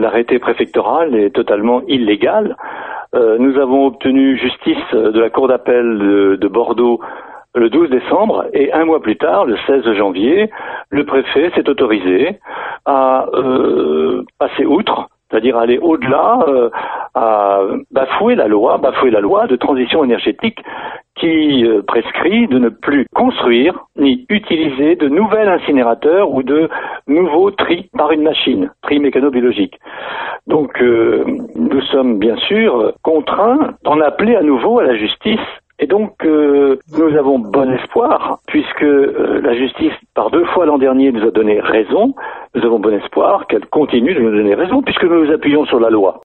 l'arrêté préfectoral est totalement illégal. Nous avons obtenu justice de la Cour d'appel de Bordeaux le 12 décembre et un mois plus tard, le 16 janvier, le préfet s'est autorisé à passer outre, c'est-à-dire aller au-delà, à bafouer la loi de transition énergétique qui prescrit de ne plus construire ni utiliser de nouveaux incinérateurs ou de nouveaux tris par une machine, tri mécano-biologique. Donc nous sommes bien sûr contraints d'en appeler à nouveau à la justice. Et donc, nous avons bon espoir, puisque la justice, par 2 fois l'an dernier, nous a donné raison. Nous avons bon espoir qu'elle continue de nous donner raison, puisque nous nous appuyons sur la loi.